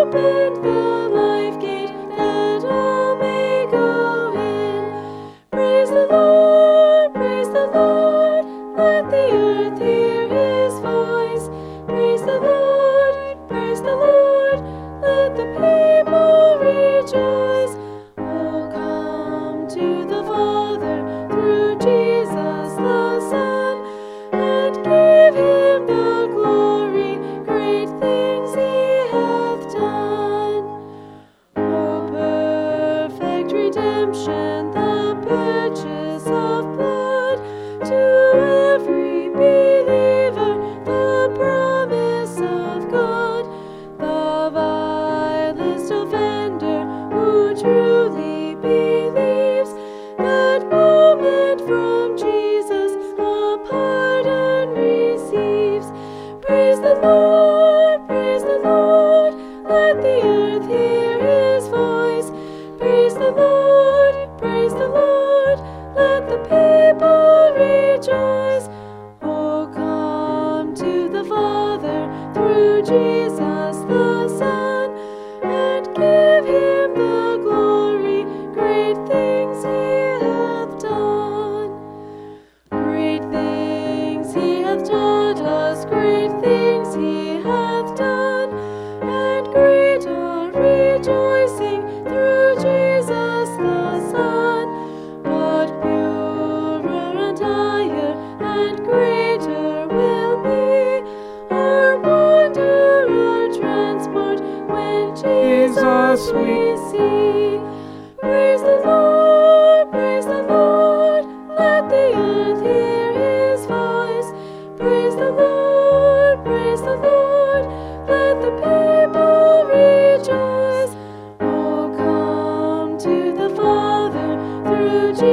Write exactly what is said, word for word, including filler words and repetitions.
opened the life gate that all may go in. Praise the Lord, praise the Lord, let the earth hear his voice. Praise the Lord, praise the Lord, let the people rejoice. Oh, come to the Father through Jesus the Son, and give him the glory, great things he hath done. Oh, perfect redemption, the purchase of blood, to every believer, the promise of God. The vilest offender who truly believes, that moment from Jesus a pardon receives. Praise the Lord, praise the Lord, let the earth hear his voice. Praise the Lord, praise the Lord, let the people rejoice. Oh, come to the Father through Jesus the Son, and give him the glory, great things he hath done. Great things he hath taught us, great things he hath done, and great our rejoicing through Jesus the Son. But purer and higher and greater will be our wonder, our transport, when Jesus we see. Praise the Lord, praise the Lord, let the earth hear his voice. Praise the Lord, praise the Lord, let the people rejoice. Oh, come to the Father through Jesus